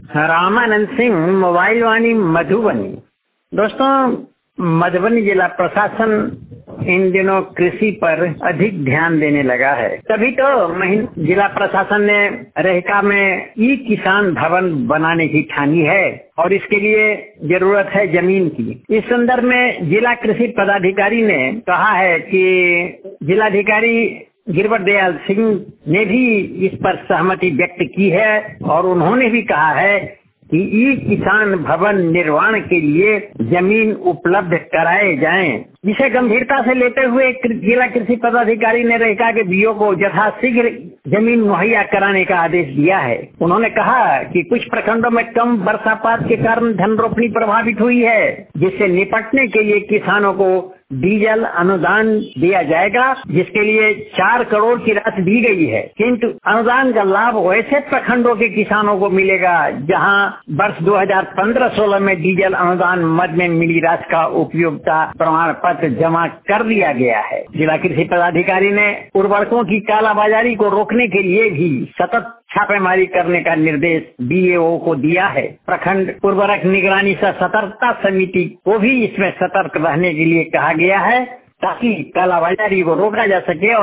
Ramanand Singh, mobile Vaani Madhubani. दोस्तों, मधुबनी जिला प्रशासन इन दिनों कृषि पर अधिक ध्यान देने लगा है। तभी तो जिला प्रशासन ने रेहका में ई किसान भवन बनाने की ठानी है और इसके लिए जरूरत है जमीन की। इस संदर्भ में जिला कृषि पदाधिकारी ने कहा है कि जिलाधिकारी गिरवर दयाल सिंह ने भी इस पर सहमति व्यक्त की है और उन्होंने भी कहा है कि ई किसान भवन निर्माण के लिए जमीन उपलब्ध कराए जाएं। जिसे गंभीरता से लेते हुए जिला कृषि पदाधिकारी ने रेहका के बीओ को यथाशीघ्र जमीन मुहैया कराने का आदेश दिया है। उन्होंने कहा कि कुछ प्रखंडों में कम वर्षापात के कारण धन रोपनी प्रभावित हुई है, जिससे निपटने के लिए किसानों को डीजल अनुदान दिया जाएगा, जिसके लिए 4 करोड़ की राशि दी गई है। किंतु अनुदान का लाभ वैसे प्रखंडों के किसानों को मिलेगा जहां वर्ष 2015-16 में डीजल अनुदान मद में मिली राशि का उपयोगिता प्रमाण पत्र जमा कर दिया गया है। जिला कृषि पदाधिकारी ने उर्वरकों की कालाबाजारी को रोकने के लिए भी सतत छापेमारी करने का निर्देश बीएओ को दिया है। प्रखंड उर्वरक निगरानी सह सतर्कता समिति को भी इसमें सतर्क रहने के लिए कहा गया है ताकि कालाबाजारी को रोका जा सके और